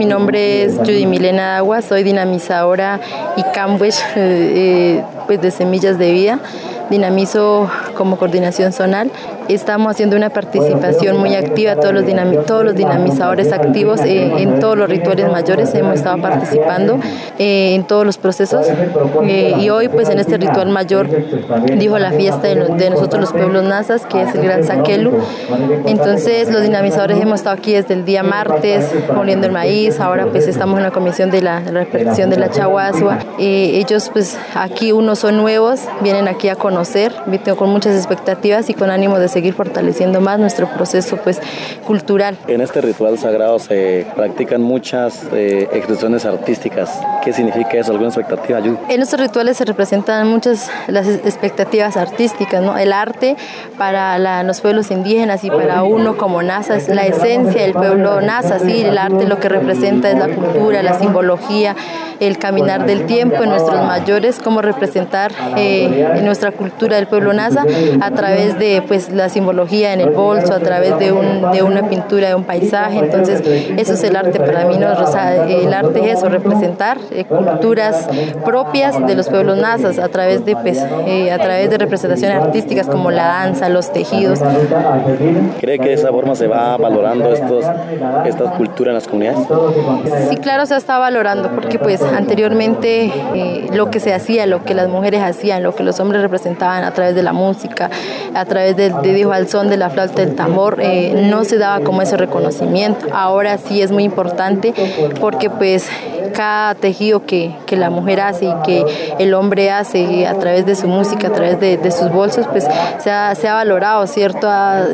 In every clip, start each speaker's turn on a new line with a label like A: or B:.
A: mi nombre es Judy Milena Agua, soy dinamizadora y cambuech pues de Semillas de Vida. Dinamizo como coordinación zonal. Estamos haciendo una participación muy activa, todos los dinamizadores activos en todos los rituales mayores hemos estado participando en todos los procesos y hoy pues en este ritual mayor dijo la fiesta de nosotros los pueblos nazas, que es el Gran Saquelu. Entonces los dinamizadores hemos estado aquí desde el día martes moliendo el maíz, ahora pues estamos en la comisión de la repetición de la chaguazua. Ellos pues aquí unos son nuevos, vienen aquí a conocer, con muchas expectativas y con ánimo de seguir fortaleciendo más nuestro proceso pues cultural.
B: En este ritual sagrado se practican muchas expresiones artísticas. ¿Qué significa eso? ¿Alguna expectativa, Judy?
A: En estos rituales se representan muchas las expectativas artísticas, ¿no? El arte para los pueblos indígenas y para uno como Nasa es la esencia del pueblo Nasa, ¿sí? El arte lo que representa es la cultura, la simbología, el caminar del tiempo en nuestros mayores, cómo representar nuestra cultura del pueblo Nasa a través de pues la simbología en el bolso, a través de una pintura, de un paisaje. Entonces eso es el arte para mí, ¿no? O sea, el arte es eso, representar culturas propias de los pueblos nazas a través de representaciones artísticas como la danza, los tejidos.
B: ¿Cree que de esa forma se va valorando estas culturas en las comunidades?
A: Sí, claro, se está valorando porque pues anteriormente lo que se hacía, lo que las mujeres hacían, lo que los hombres representaban a través de la música, a través del dijo al son de la flauta del tambor, no se daba como ese reconocimiento. Ahora sí es muy importante porque pues cada tejido que la mujer hace y que el hombre hace a través de su música, a través de sus bolsos, pues se ha valorado, ¿cierto?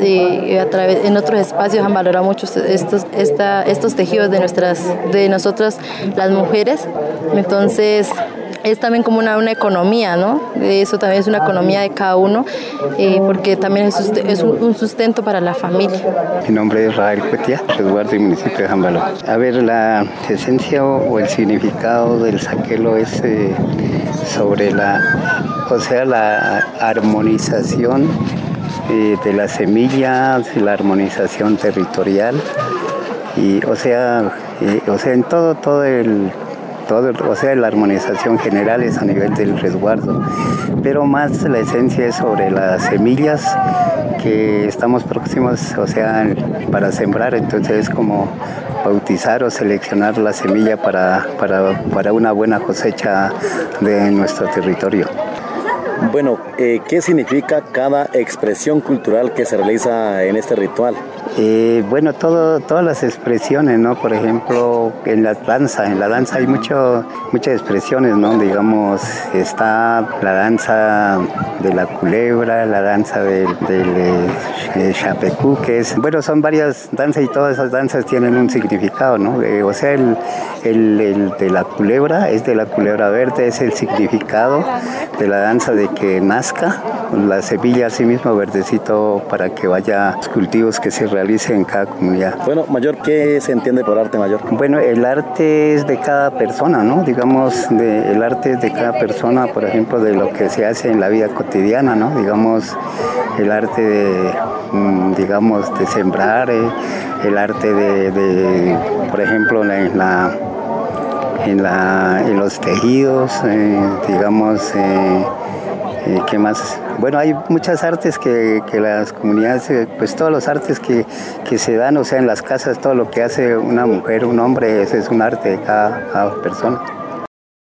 A: En otros espacios han valorado mucho estos tejidos de nosotras las mujeres. Entonces es también como una economía, ¿no? Eso también es una economía de cada uno, porque también es un sustento para la familia.
C: Mi nombre es Rafael Cuetia, resguardo y municipio de Jambaló. A ver, la esencia o el significado del saquelo es sobre la armonización de las semillas, la armonización territorial y en la armonización general es a nivel del resguardo, pero más la esencia es sobre las semillas que estamos próximos, para sembrar, entonces es como bautizar o seleccionar la semilla para una buena cosecha de nuestro territorio.
B: Bueno, ¿qué significa cada expresión cultural que se realiza en este ritual?
C: Todas las expresiones, ¿no? Por ejemplo, en la danza hay muchas expresiones, ¿no? Digamos, está la danza de la culebra, la danza del chapecú, son varias danzas y todas esas danzas tienen un significado, ¿no? El de la culebra es de la culebra verde, es el significado de la danza de que nazca la semilla así mismo verdecito para que vaya los cultivos que se realicen en cada comunidad.
B: Bueno, Mayor, ¿qué se entiende por arte, Mayor?
C: Bueno, el arte es de cada persona, ¿no? Digamos, el arte es de cada persona, por ejemplo, de lo que se hace en la vida cotidiana, ¿no? Digamos, el arte de sembrar, el arte de por ejemplo, en los tejidos, ¿qué más? Bueno, hay muchas artes que las comunidades, pues todos los artes que se dan, en las casas, todo lo que hace una mujer, un hombre, ese es un arte de cada persona.